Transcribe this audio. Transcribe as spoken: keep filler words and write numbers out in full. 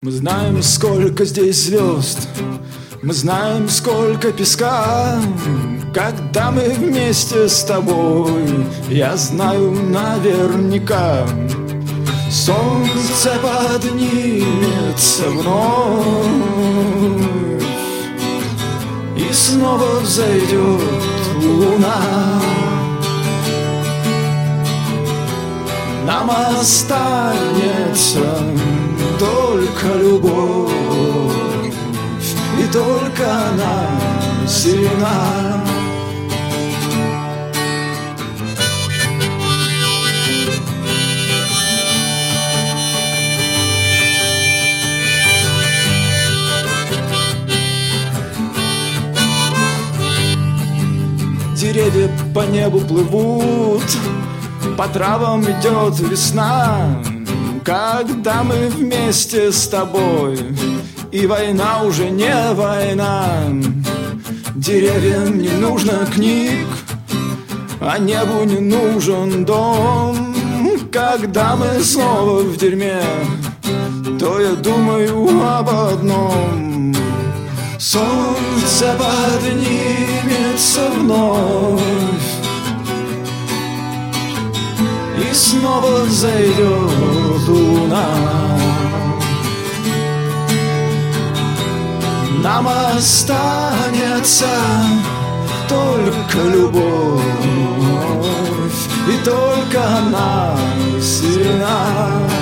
Мы знаем, сколько здесь звезд, мы знаем, сколько песка. Когда мы вместе с тобой, я знаю наверняка, солнце поднимется вновь и снова взойдет луна. Нам останется только любовь, и только она сильна. Деревья по небу плывут, по травам идет весна. Когда мы вместе с тобой, и война уже не война. Деревьям не нужно книг, а небу не нужен дом. Когда мы снова в дерьме, то я думаю об одном: солнце поднимется вновь и снова взойдет луна. Нам останется только любовь, и только она сильна.